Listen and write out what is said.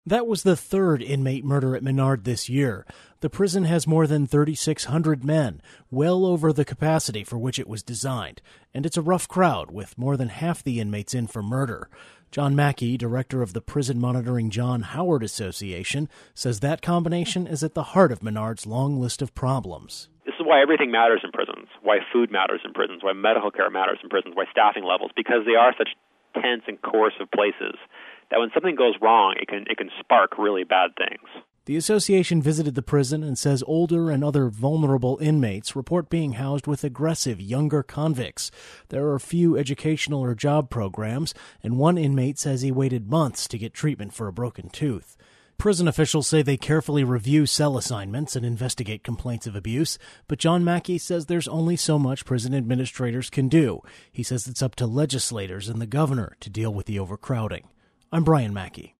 That was the third inmate murder at Menard this year. The prison has more than 3,600 men, well over the capacity for which it was designed. And it's a rough crowd, with more than half the inmates in for murder. John Mackey, director of the Prison Monitoring John Howard Association, says that combination is at the heart of Menard's long list of problems. This is why everything matters in prisons, why food matters in prisons, why medical care matters in prisons, why staffing levels, because they are such tense and coercive places that when something goes wrong, it can spark really bad things. The association visited the prison and says older and other vulnerable inmates report being housed with aggressive younger convicts. There are few educational or job programs, and one inmate says he waited months to get treatment for a broken tooth. Prison officials say they carefully review cell assignments and investigate complaints of abuse, but John Mackey says there's only so much prison administrators can do. He says it's up to legislators and the governor to deal with the overcrowding. I'm Brian Mackey.